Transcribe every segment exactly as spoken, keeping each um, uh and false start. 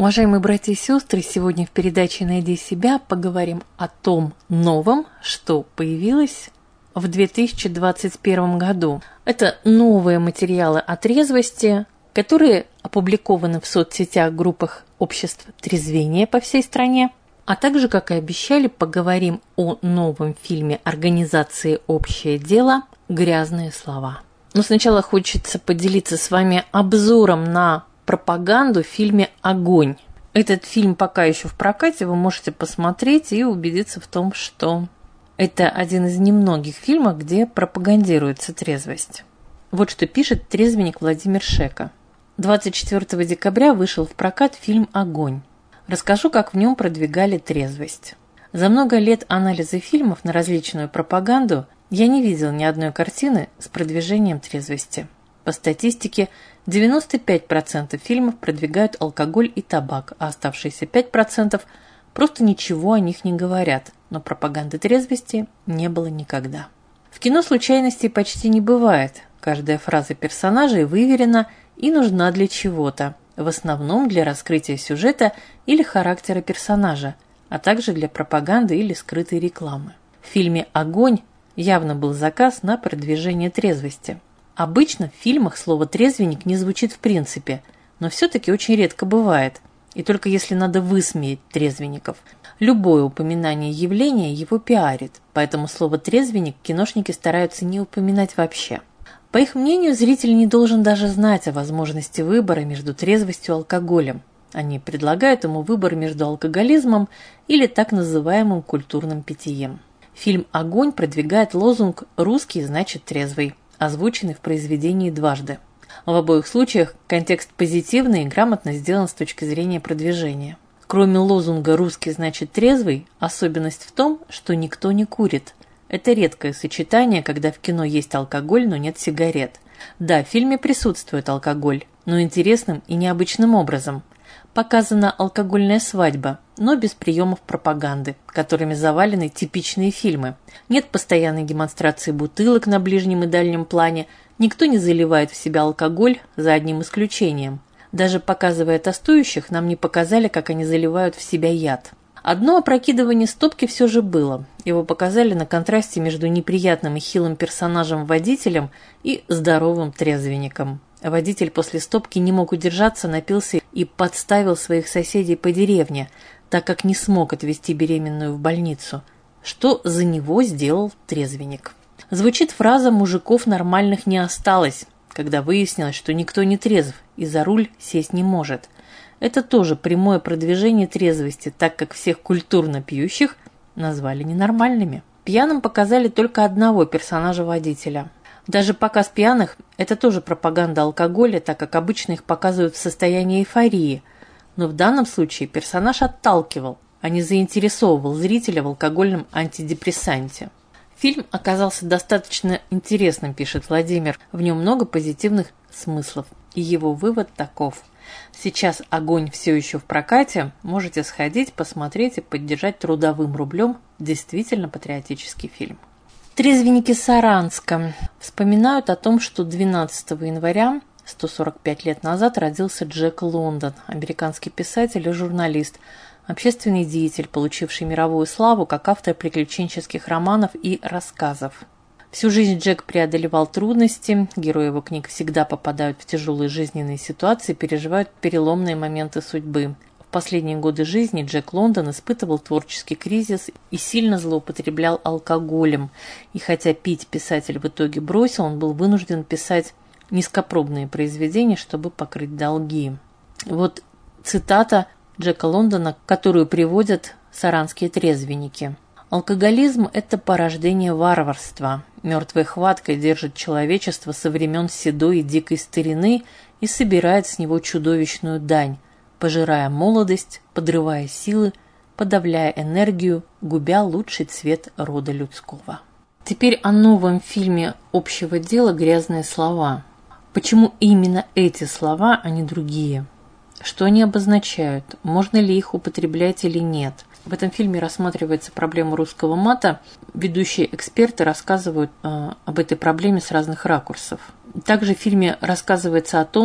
Уважаемые братья и сестры, сегодня в передаче «Найди себя» поговорим о том новом, что появилось в две тысячи двадцать первом году. Это новые материалы о трезвости, которые опубликованы в соцсетях, группах обществ трезвения по всей стране. А также, как и обещали, поговорим о новом фильме организации «Общее дело» «Грязные слова». Но сначала хочется поделиться с вами обзором на пропаганду в фильме «Огонь». Этот фильм пока еще в прокате, вы можете посмотреть и убедиться в том, что это один из немногих фильмов, где пропагандируется трезвость. Вот что пишет трезвенник Владимир Шека. двадцать четвёртого декабря вышел в прокат фильм «Огонь». Расскажу, как в нем продвигали трезвость. За много лет анализа фильмов на различную пропаганду я не видел ни одной картины с продвижением трезвости. По статистике, девяносто пять процентов фильмов продвигают алкоголь и табак, а оставшиеся пять процентов просто ничего о них не говорят, но пропаганды трезвости не было никогда. В кино случайностей почти не бывает. Каждая фраза персонажей выверена и нужна для чего-то, в основном для раскрытия сюжета или характера персонажа, а также для пропаганды или скрытой рекламы. В фильме «Огонь» явно был заказ на продвижение трезвости. Обычно в фильмах слово «трезвенник» не звучит в принципе, но все-таки очень редко бывает, и только если надо высмеять трезвенников. Любое упоминание явления его пиарит, поэтому слово «трезвенник» киношники стараются не упоминать вообще. По их мнению, зритель не должен даже знать о возможности выбора между трезвостью и алкоголем. Они предлагают ему выбор между алкоголизмом или так называемым культурным питьем. Фильм «Огонь» продвигает лозунг «Русский значит трезвый», озвученный в произведении дважды. В обоих случаях контекст позитивный и грамотно сделан с точки зрения продвижения. Кроме лозунга «Русский значит трезвый», особенность в том, что никто не курит. Это редкое сочетание, когда в кино есть алкоголь, но нет сигарет. Да, в фильме присутствует алкоголь, но интересным и необычным образом. Показана алкогольная свадьба, но без приемов пропаганды, которыми завалены типичные фильмы. Нет постоянной демонстрации бутылок на ближнем и дальнем плане, никто не заливает в себя алкоголь, за одним исключением. Даже показывая тостующих, нам не показали, как они заливают в себя яд. Одно опрокидывание стопки все же было. Его показали на контрасте между неприятным и хилым персонажем-водителем и здоровым трезвенником. Водитель после стопки не мог удержаться, напился и подставил своих соседей по деревне, так как не смог отвезти беременную в больницу. Что за него сделал трезвенник? Звучит фраза «мужиков нормальных не осталось», когда выяснилось, что никто не трезв и за руль сесть не может. Это тоже прямое продвижение трезвости, так как всех культурно пьющих назвали ненормальными. Пьяным показали только одного персонажа-водителя. Даже показ пьяных – это тоже пропаганда алкоголя, так как обычно их показывают в состоянии эйфории. Но в данном случае персонаж отталкивал, а не заинтересовывал зрителя в алкогольном антидепрессанте. Фильм оказался достаточно интересным, пишет Владимир. В нем много позитивных смыслов. И его вывод таков. Сейчас «Огонь» все еще в прокате. Можете сходить, посмотреть и поддержать трудовым рублем действительно патриотический фильм. Трезвенники Саранска вспоминают о том, что двенадцатого января, сто сорок пять лет назад, родился Джек Лондон, американский писатель и журналист, общественный деятель, получивший мировую славу как автор приключенческих романов и рассказов. Всю жизнь Джек преодолевал трудности, герои его книг всегда попадают в тяжелые жизненные ситуации, переживают переломные моменты судьбы. В последние годы жизни Джек Лондон испытывал творческий кризис и сильно злоупотреблял алкоголем. И хотя пить писатель в итоге бросил, он был вынужден писать низкопробные произведения, чтобы покрыть долги. Вот цитата Джека Лондона, которую приводят саранские трезвенники. «Алкоголизм – это порождение варварства. Мертвой хваткой держит человечество со времен седой и дикой старины и собирает с него чудовищную дань, пожирая молодость, подрывая силы, подавляя энергию, губя лучший цвет рода людского». Теперь о новом фильме «Общего дела. Грязные слова». Почему именно эти слова, а не другие? Что они обозначают? Можно ли их употреблять или нет? В этом фильме рассматривается проблема русского мата. Ведущие эксперты рассказывают э, об этой проблеме с разных ракурсов. Также в фильме рассказывается о том,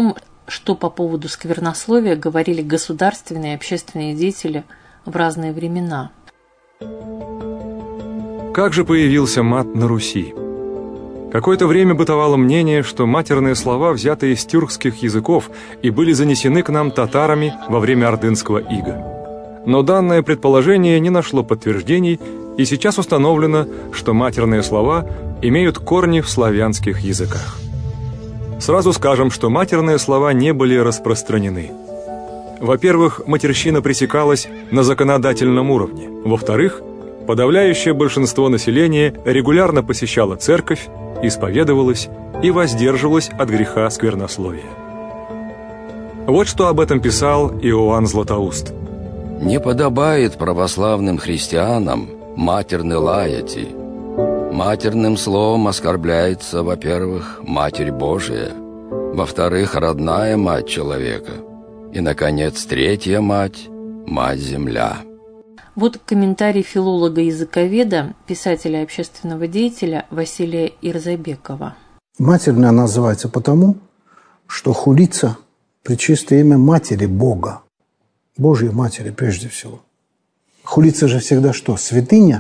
что по поводу сквернословия говорили государственные и общественные деятели в разные времена. Как же появился мат на Руси? Какое-то время бытовало мнение, что матерные слова взяты из тюркских языков и были занесены к нам татарами во время ордынского ига. Но данное предположение не нашло подтверждений, и сейчас установлено, что матерные слова имеют корни в славянских языках. Сразу скажем, что матерные слова не были распространены. Во-первых, матерщина пресекалась на законодательном уровне. Во-вторых, подавляющее большинство населения регулярно посещало церковь, исповедовалось и воздерживалось от греха сквернословия. Вот что об этом писал Иоанн Златоуст. «Не подобает православным христианам матерны лаяти. Матерным словом оскорбляется, во-первых, Матерь Божия, во-вторых, родная мать человека, и, наконец, третья мать – Мать-Земля». Вот комментарий филолога-языковеда, писателя и общественного деятеля Василия Ирзабекова. Матерная называется потому, что хулится пречистое имя Матери Бога, Божьей Матери прежде всего. Хулится же всегда что? Святыня?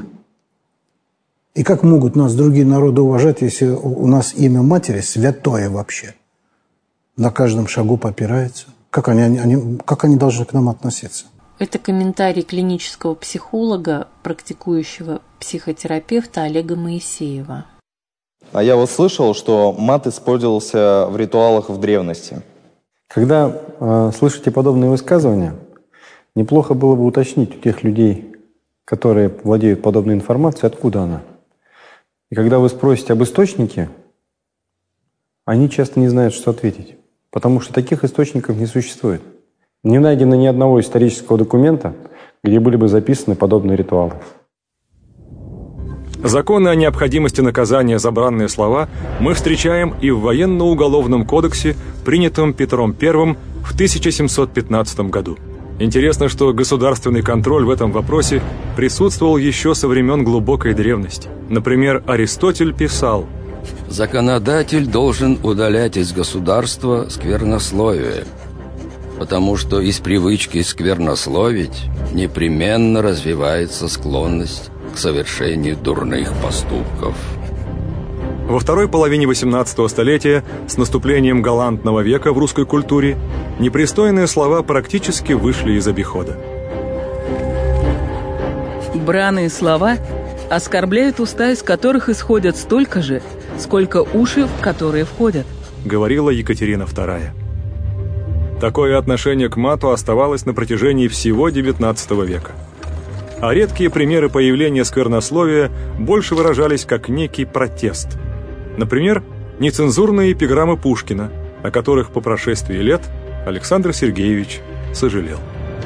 И как могут нас другие народы уважать, если у нас имя Матери святое вообще? На каждом шагу попирается. Как они, они, как они должны к нам относиться? Это комментарий клинического психолога, практикующего психотерапевта Олега Моисеева. А я вот слышал, что мат использовался в ритуалах в древности. Когда э, слышите подобные высказывания, неплохо было бы уточнить у тех людей, которые владеют подобной информацией, откуда она. И когда вы спросите об источнике, они часто не знают, что ответить, потому что таких источников не существует. Не найдено ни одного исторического документа, где были бы записаны подобные ритуалы. Законы о необходимости наказания за бранные слова мы встречаем и в военно-уголовном кодексе, принятом Петром Первым в тысяча семьсот пятнадцатом году. Интересно, что государственный контроль в этом вопросе присутствовал еще со времен глубокой древности. Например, Аристотель писал: «Законодатель должен удалять из государства сквернословие, потому что из привычки сквернословить непременно развивается склонность к совершению дурных поступков». Во второй половине восемнадцатого столетия, с наступлением галантного века в русской культуре, непристойные слова практически вышли из обихода. Бранные слова оскорбляют уста, из которых исходят столько же, сколько уши, в которые входят, говорила Екатерина Вторая. Такое отношение к мату оставалось на протяжении всего девятнадцатого века. А редкие примеры появления сквернословия больше выражались как некий протест. Например, нецензурные эпиграммы Пушкина, о которых по прошествии лет Александр Сергеевич сожалел.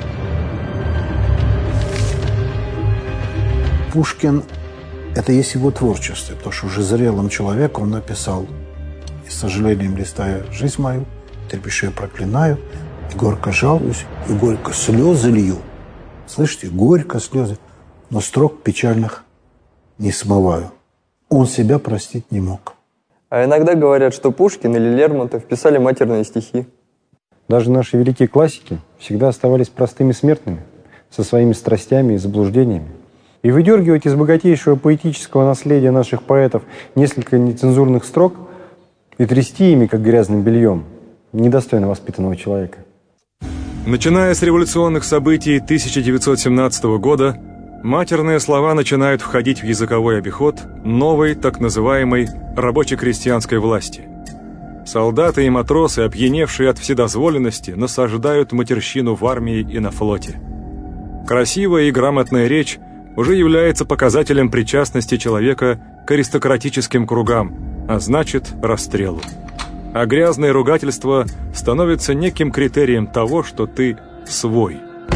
Пушкин – это есть его творчество, потому что уже зрелым человеком он написал: «И с сожалением листаю жизнь мою, трепещу проклинаю, и горько жалуюсь, и горько слезы лью». Слышите, горько слезы, но строк печальных не смываю. Он себя простить не мог. А иногда говорят, что Пушкин или Лермонтов писали матерные стихи. Даже наши великие классики всегда оставались простыми смертными, со своими страстями и заблуждениями. И выдергивать из богатейшего поэтического наследия наших поэтов несколько нецензурных строк и трясти ими, как грязным бельем, недостойно воспитанного человека. Начиная с революционных событий тысяча девятьсот семнадцатого года, матерные слова начинают входить в языковой обиход новой, так называемой, рабоче-крестьянской власти. Солдаты и матросы, опьяневшие от вседозволенности, насаждают матерщину в армии и на флоте. Красивая и грамотная речь уже является показателем причастности человека к аристократическим кругам, а значит, расстрелу. А грязное ругательство становится неким критерием того, что ты свой.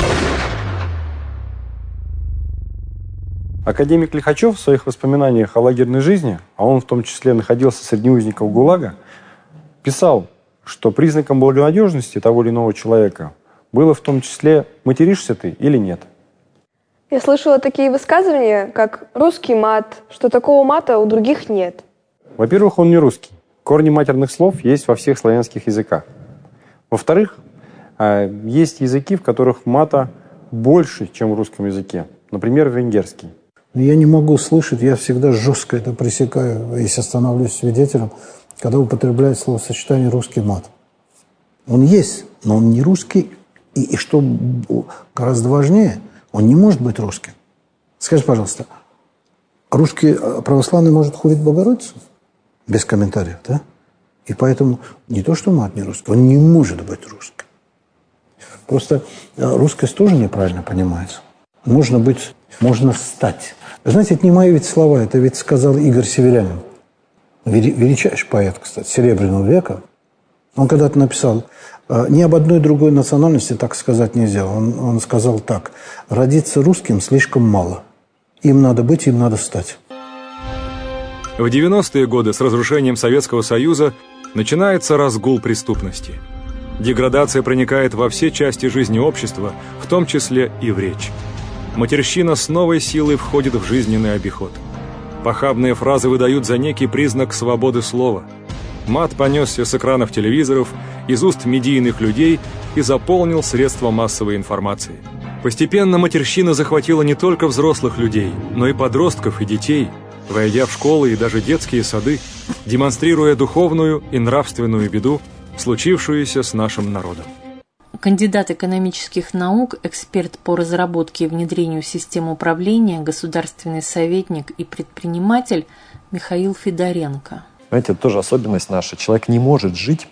Академик Лихачев в своих воспоминаниях о лагерной жизни, а он в том числе находился среди узников ГУЛАГа, писал, что признаком благонадежности того или иного человека было в том числе, материшься ты или нет. Я слышала такие высказывания, как «русский мат», что такого мата у других нет. Во-первых, он не русский. Корни матерных слов есть во всех славянских языках. Во-вторых, есть языки, в которых мата больше, чем в русском языке. Например, венгерский. Я не могу слышать, я всегда жестко это пресекаю, если становлюсь свидетелем, когда употребляет словосочетание «русский мат». Он есть, но он не русский, и, и что гораздо важнее, он не может быть русским. Скажи, пожалуйста, русский православный может хулить Богородицу? Без комментариев, да? И поэтому не то, что мат не русский, он не может быть русским. Просто русскость тоже неправильно понимается. Можно быть, можно стать. Вы знаете, это не мои ведь слова, это ведь сказал Игорь Северянин. Величайший поэт, кстати, Серебряного века. Он когда-то написал, ни об одной другой национальности так сказать нельзя. Он, он сказал так: родиться русским слишком мало. Им надо быть, им надо стать. В девяностые годы с разрушением Советского Союза начинается разгул преступности. Деградация проникает во все части жизни общества, в том числе и в речь. Матерщина с новой силой входит в жизненный обиход. Похабные фразы выдают за некий признак свободы слова. Мат понесся с экранов телевизоров, из уст медийных людей и заполнил средства массовой информации. Постепенно матерщина захватила не только взрослых людей, но и подростков и детей, войдя в школы и даже детские сады, демонстрируя духовную и нравственную беду, случившуюся с нашим народом. Кандидат экономических наук, эксперт по разработке и внедрению систем управления, государственный советник и предприниматель Михаил Федоренко. Знаете, это тоже особенность наша. Человек не может жить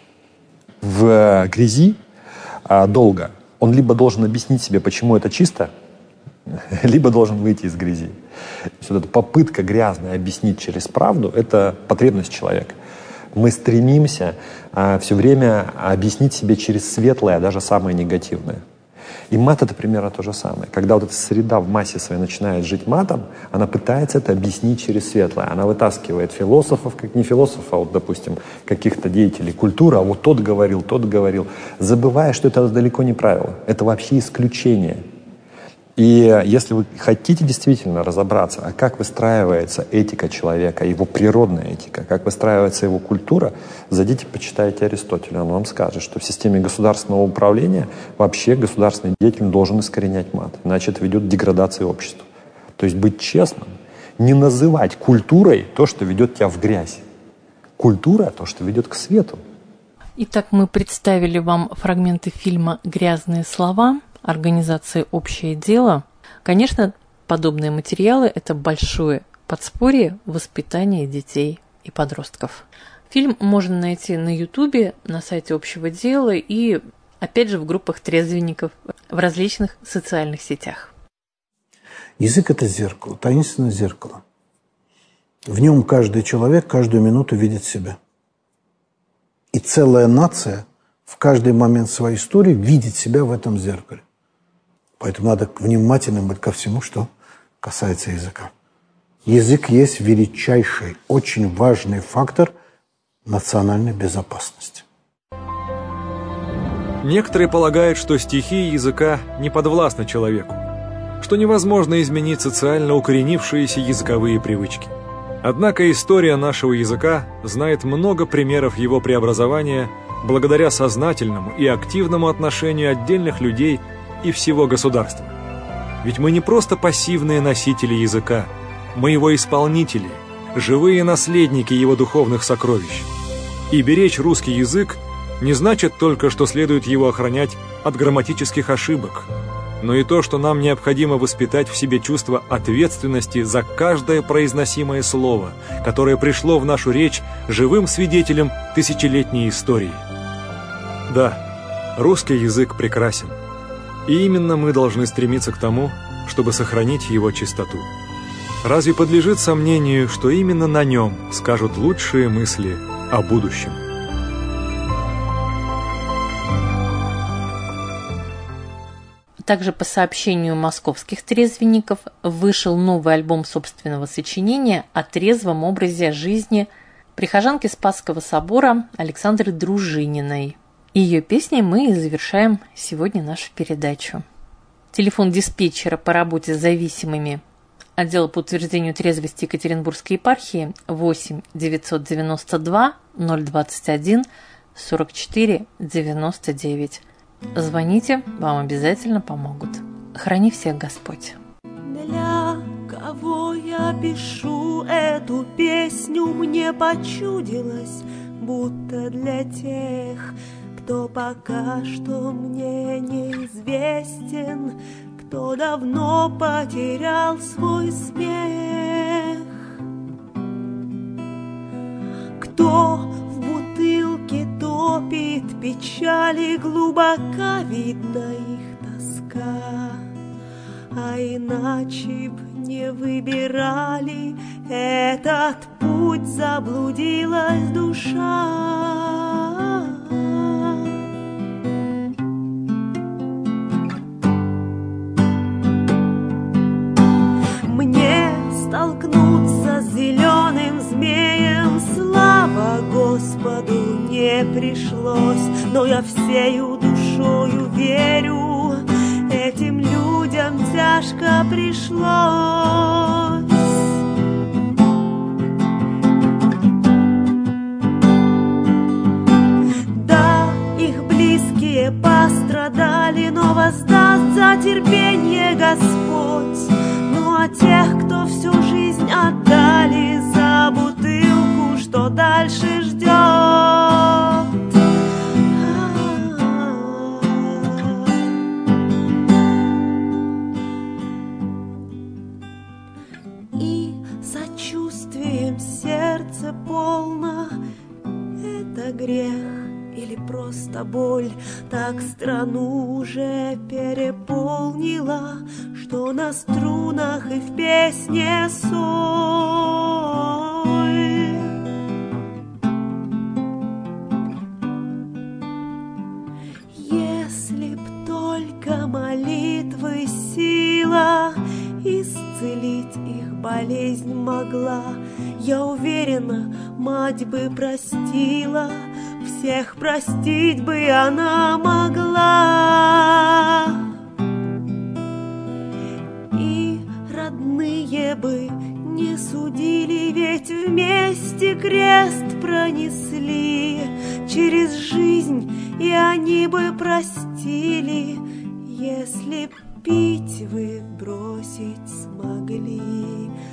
в грязи а, долго. Он либо должен объяснить себе, почему это чисто, либо должен выйти из грязи. То есть вот эта попытка грязная объяснить через правду – это потребность человека. Мы стремимся а, все время объяснить себе через светлое, даже самое негативное. И мат – это примерно то же самое. Когда вот эта среда в массе своей начинает жить матом, она пытается это объяснить через светлое. Она вытаскивает философов, как не философов, а вот, допустим, каких-то деятелей культуры, а вот тот говорил, тот говорил, забывая, что это далеко не правило. Это вообще исключение. И если вы хотите действительно разобраться, а как выстраивается этика человека, его природная этика, как выстраивается его культура, зайдите, почитайте Аристотеля. Он вам скажет, что в системе государственного управления вообще государственный деятель должен искоренять мат, иначе это ведет к деградации общества. То есть быть честным, не называть культурой то, что ведет тебя в грязь. Культура – то, что ведет к свету. Итак, мы представили вам фрагменты фильма «Грязные слова» организации «Общее дело». Конечно, подобные материалы – это большое подспорье воспитания детей и подростков. Фильм можно найти на Ютубе, на сайте «Общего дела» и, опять же, в группах трезвенников в различных социальных сетях. Язык – это зеркало, таинственное зеркало. В нем каждый человек каждую минуту видит себя. И целая нация в каждый момент своей истории видит себя в этом зеркале. Поэтому надо внимательным быть ко всему, что касается языка. Язык есть величайший, очень важный фактор национальной безопасности. Некоторые полагают, что стихии языка не подвластны человеку, что невозможно изменить социально укоренившиеся языковые привычки. Однако история нашего языка знает много примеров его преобразования благодаря сознательному и активному отношению отдельных людей и всего государства. Ведь мы не просто пассивные носители языка, мы его исполнители, живые наследники его духовных сокровищ. И беречь русский язык не значит только, что следует его охранять от грамматических ошибок, но и то, что нам необходимо воспитать в себе чувство ответственности за каждое произносимое слово, которое пришло в нашу речь живым свидетелем тысячелетней истории. Да, русский язык прекрасен, и именно мы должны стремиться к тому, чтобы сохранить его чистоту. Разве подлежит сомнению, что именно на нем скажут лучшие мысли о будущем? Также по сообщению московских трезвенников вышел новый альбом собственного сочинения о трезвом образе жизни прихожанки Спасского собора Александры Дружининой. Ее песней мы и завершаем сегодня нашу передачу. Телефон диспетчера по работе с зависимыми отдела по утверждению трезвости Екатеринбургской епархии восемь девятьсот девяносто два ноль двадцать один сорок четыре девяносто девять. Звоните, вам обязательно помогут. Храни всех Господь. Для кого я пишу эту песню, мне почудилось, будто для тех, кто пока что мне неизвестен, кто давно потерял свой смех, кто в бутылке топит печали, глубока видна их тоска, а иначе б не выбирали этот путь, заблудилась душа. Мне столкнуться с зеленым змеем, слава Господу, не пришлось, но я всею душою верю, этим людям тяжко пришлось. Да, их близкие пострадали, но воздаст за терпение Господь. Ну а тех, кто всю жизнь отдали за бутылку, что дальше ждет? И сочувствием сердце полно, это грех или просто боль, так страну уже переполнила, что на струнах и в песне соль. Если б только молитвы сила исцелить их болезнь могла, я уверена, мать бы простила, всех простить бы она могла. И родные бы не судили, ведь вместе крест пронесли через жизнь, и они бы простили, если б пить вы бросить смогли.